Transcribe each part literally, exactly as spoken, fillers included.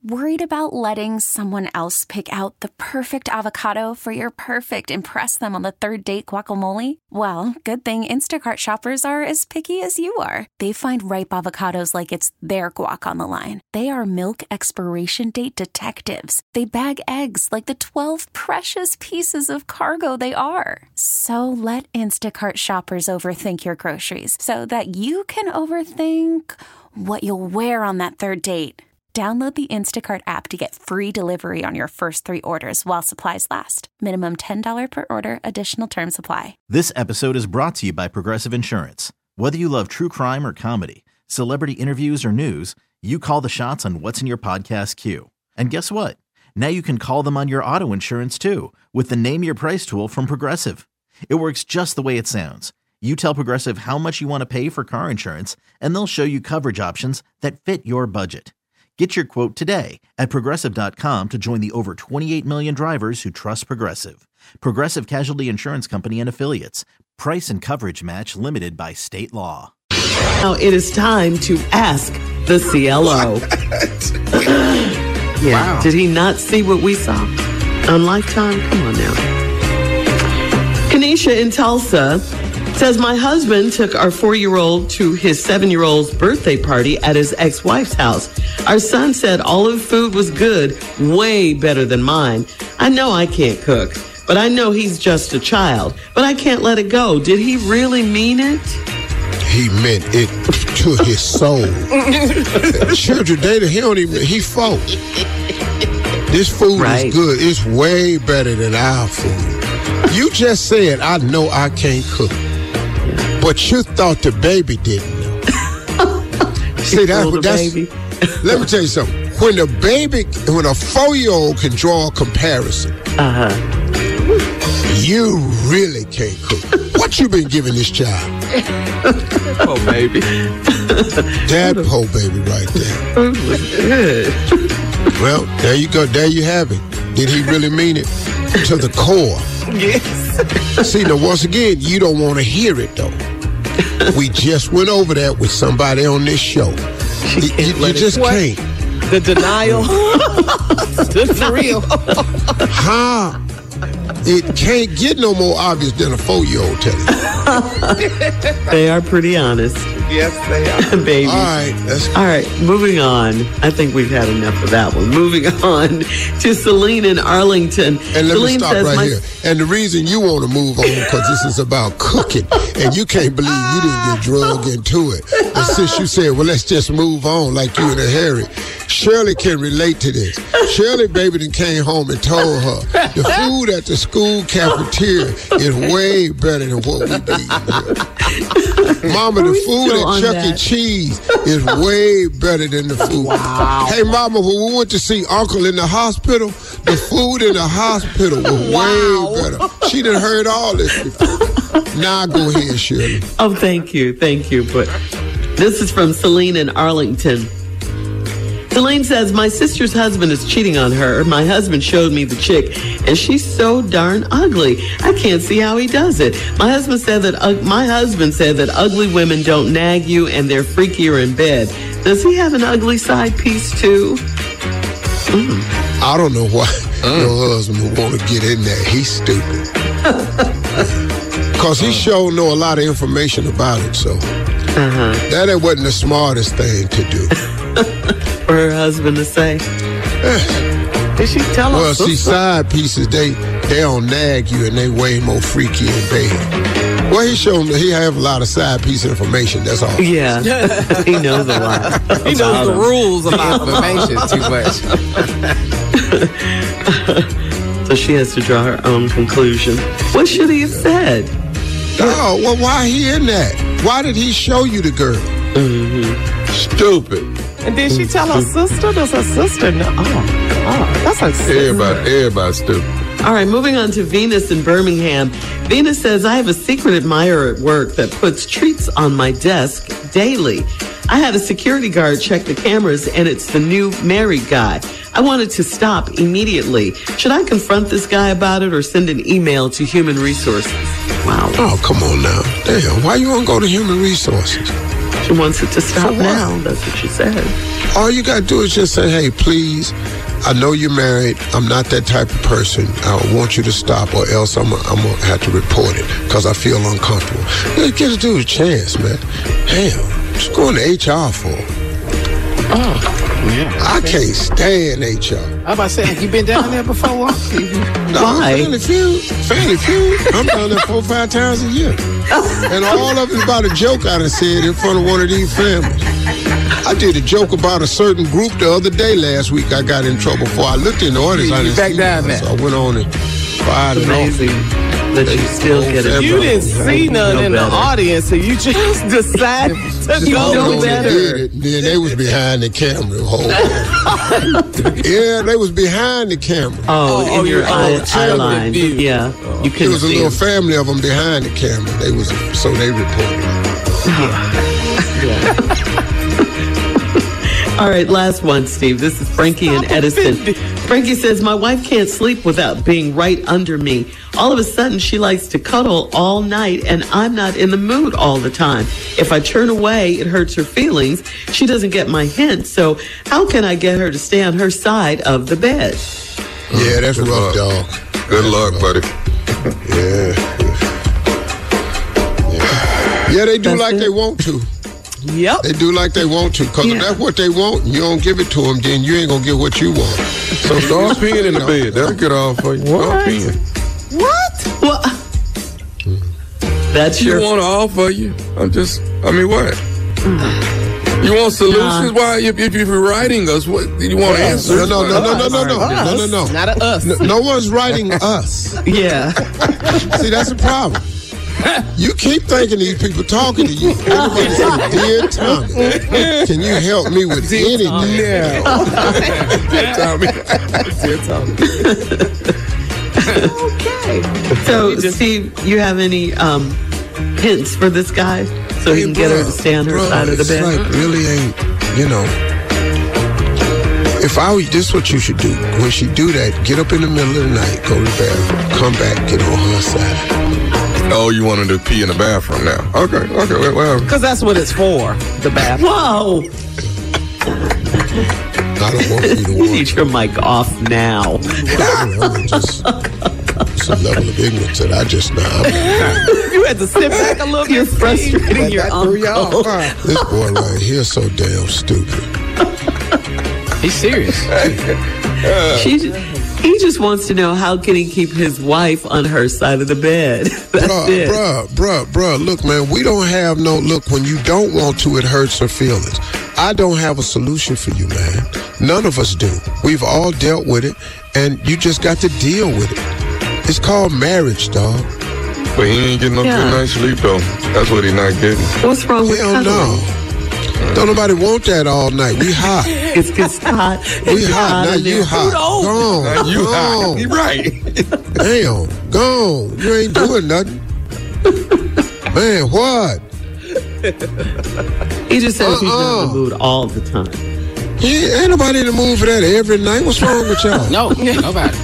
Worried about letting someone else pick out the perfect avocado for your perfect impress them on the third date guacamole? Well, good thing Instacart shoppers are as picky as you are. They find ripe avocados like it's their guac on the line. They are milk expiration date detectives. They bag eggs like the twelve precious pieces of cargo they are. So let Instacart shoppers overthink your groceries so that you can overthink what you'll wear on that third date. Download the Instacart app to get free delivery on your first three orders while supplies last. Minimum ten dollars per order. Additional terms apply. This episode is brought to you by Progressive Insurance. Whether you love true crime or comedy, celebrity interviews or news, you call the shots on what's in your podcast queue. And guess what? Now you can call them on your auto insurance too with the Name Your Price tool from Progressive. It works just the way it sounds. You tell Progressive how much you want to pay for car insurance, and they'll show you coverage options that fit your budget. Get your quote today at Progressive dot com to join the over twenty-eight million drivers who trust Progressive. Progressive Casualty Insurance Company and Affiliates. Price and coverage match limited by state law. Now it is time to ask the C L O. yeah. Wow. Did he not see what we saw on Lifetime? Come on now. Kanisha in Tulsa says, my husband took our four-year-old to his seven-year-old's birthday party at his ex-wife's house. Our son said all of the food was good, way better than mine. I know I can't cook, but I know he's just a child. But I can't let it go. Did he really mean it? He meant it to his soul. Children, they, he don't even, he fought. This food right. is good. It's way better than our food. You just said, I know I can't cook. But you thought the baby didn't know. See, that's what that's. Baby. Let me tell you something. When the baby, when a four-year-old can draw a comparison, uh-huh. you really can't cook. What you been giving this child? Oh, baby. That poor baby right there. Oh, good. Well, there you go. There you have it. Did he really mean it? To the core. Yes. See, now, once again, you don't want to hear it, though. We just went over that with somebody on this show. You, you, you just what? can't. The denial. For real. Huh? It can't get no more obvious than a four-year-old telling you. They are pretty honest. Yes, they are. Baby. All right. That's All right, moving on. I think we've had enough of that one. Moving on to Celine in Arlington. And let Celine me stop says, right my... here. And the reason you want to move on because this is about cooking. And you can't believe you didn't get drugged into it. And since you said, well, let's just move on like you in a hurry. Shirley can relate to this. Shirley, baby, then came home and told her the food at the school cafeteria is way better than what we be eating. Mama, the food at Chuck E. Cheese is way better than the food. Wow. Hey, Mama, when we went to see Uncle in the hospital, the food in the hospital was wow. way better. She done heard all this before. Now go ahead, Shirley. Oh, thank you, thank you. But this is from Celine in Arlington. Celine says, my sister's husband is cheating on her. My husband showed me the chick, and she's so darn ugly. I can't see how he does it. My husband said that uh, my husband said that ugly women don't nag you, and they're freakier in bed. Does he have an ugly side piece too? Mm. I don't know why mm. your husband would want to get in there. He's stupid. Because he sure know a lot of information about it, so uh-huh. that wasn't the smartest thing to do. For her husband to say. Did she tell well, us? Well, see, side pieces, they they don't nag you and they way more freaky in bed. Well, he showed he have a lot of side piece information, that's all. Yeah, he knows a lot. He knows the rules about information too much. So she has to draw her own conclusion. What should he have said? Oh, well, why he in that? Why did he show you the girl? Mm-hmm. Stupid. And did she tell her sister? Does her sister know? Oh, God. That's her sister. Everybody, everybody's stupid. All right, moving on to Venus in Birmingham. Venus says, I have a secret admirer at work that puts treats on my desk daily. I had a security guard check the cameras, and it's the new married guy. I wanted to stop immediately. Should I confront this guy about it or send an email to Human Resources? Wow. Oh, come on now. Damn, why you want to go to Human Resources? She wants it to stop now. That's what she said. All you got to do is just say, hey, please, I know you're married. I'm not that type of person. I want you to stop, or else I'm going to have to report it because I feel uncomfortable. Just give the dude a chance, man. Damn, just going to H R for. Oh. Yeah. I can't stand H R. I'm about to say, have you been down there before? No, Why? Family Feud. Family Feud. I'm down there four or five times a year. And all of it's about a joke I done said in front of one of these families. I did a joke about a certain group the other day last week. I got in trouble for. I looked in the audience. You, I didn't you back see down them, there. So I went on and fired them off. Amazing that you still get it. You didn't see none No in the better. audience, so you just decided to You go know with better. it. Then they was behind the camera the whole time. Yeah, they was behind the camera. Oh, Oh, in your you- eye, oh, eye line. view. Yeah. You There couldn't was a see little him. family of them behind the camera. They was so they reported. All right, last one, Steve. This is Frankie and Edison. Frankie says, my wife can't sleep without being right under me. All of a sudden, she likes to cuddle all night, and I'm not in the mood all the time. If I turn away, it hurts her feelings. She doesn't get my hint, so how can I get her to stay on her side of the bed? Yeah, that's Good rough, luck. dog. Good luck, buddy. Yeah. Yeah, yeah they do That's like it? they want to. Yep. They do like they want to. Because Yeah. if that's what they want and you don't give it to them, then you ain't going to get what you want. So start peeing in the bed. That'll get off for you. Start What? peeing. What? Well, that's You your... want it all for you? I'm just, I mean, what? You want solutions? Nah. Why? If, if you're writing us, what you want answers? No, no, no, no, no, no, no, Us. no, no, no. Not a us. No, no one's writing us. Yeah. See, that's the problem. You keep thinking these people talking to you. Everybody say, dear Tommy, can you help me with anything? Yeah. Dear Tommy. Dear Tommy. Okay. So, Steve, you have any um, hints for this guy so he can get her to stay on her Bruh, side of the it's bed? like really ain't, you know. If I, this is what you should do. When she do that, get up in the middle of the night, go to the bathroom, come back, get on her side. Oh, you wanted to pee in the bathroom now? Okay, okay, well, well. Because that's what it's for, the bathroom. Whoa! I don't want you to You want need your mic off now. I mean, just some level of ignorance that I just now. I'm, You had to sit back a little bit. You're frustrating your uncle. this boy right here so damn stupid. He's serious. She, he just wants to know how can he keep his wife on her side of the bed. That's Bruh, it. bruh, bruh, bruh, look, man, we don't have no, look, when you don't want to, it hurts her feelings. I don't have a solution for you, man. None of us do. We've all dealt with it, and you just got to deal with it. It's called marriage, dog. But he ain't getting no Yeah. good night's sleep, though. That's what he's not getting. What's wrong with Hell cuddling? no. Don't nobody want that all night. We hot. It's, it's hot. We It's hot. Now in you there. hot. Gone. Now you hot. Gone. He right. Damn. Gone. You ain't doing nothing. Man, what? He just says he's not in Uh-uh. the mood all the time. Yeah, ain't nobody in the mood for that every night. What's wrong with y'all? No, nobody.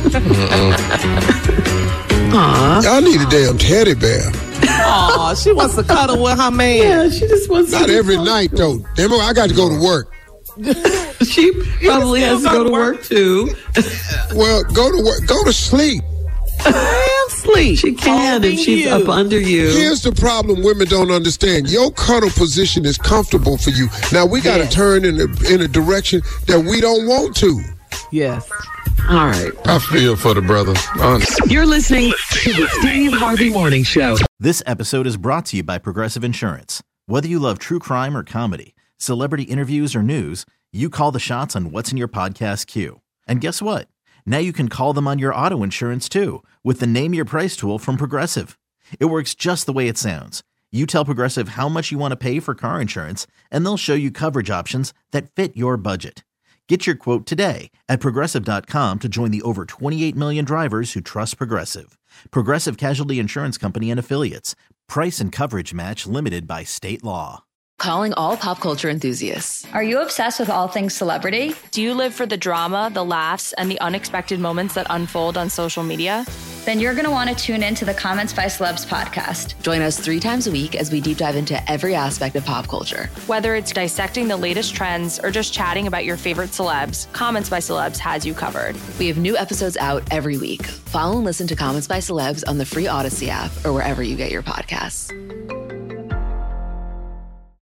Aw. Y'all need a damn teddy bear. Aw, she wants to cuddle with her man. Yeah, she just wants Not to every night, though. Damn it, I got to go to work. She probably has to go to work too. Well, go to work. Go to sleep. Damn sleep. She can if she's you. up under you. Here's the problem women don't understand. Your cuddle position is comfortable for you. Now, we got to Yes. turn in a, in a direction that we don't want to. Yes. All right. I feel for the brother. Honestly. You're listening to the Steve Harvey Morning Show. This episode is brought to you by Progressive Insurance. Whether you love true crime or comedy, celebrity interviews or news, you call the shots on what's in your podcast queue. And guess what? Now you can call them on your auto insurance too with the Name Your Price tool from Progressive. It works just the way it sounds. You tell Progressive how much you want to pay for car insurance, and they'll show you coverage options that fit your budget. Get your quote today at Progressive dot com to join the over twenty-eight million drivers who trust Progressive. Progressive Casualty Insurance Company and Affiliates. Price and coverage match limited by state law. Calling all pop culture enthusiasts. Are you obsessed with all things celebrity? Do you live for the drama, the laughs, and the unexpected moments that unfold on social media? Then you're going to want to tune in to the Comments by Celebs podcast. Join us three times a week as we deep dive into every aspect of pop culture. Whether it's dissecting the latest trends or just chatting about your favorite celebs, Comments by Celebs has you covered. We have new episodes out every week. Follow and listen to Comments by Celebs on the free Odyssey app or wherever you get your podcasts.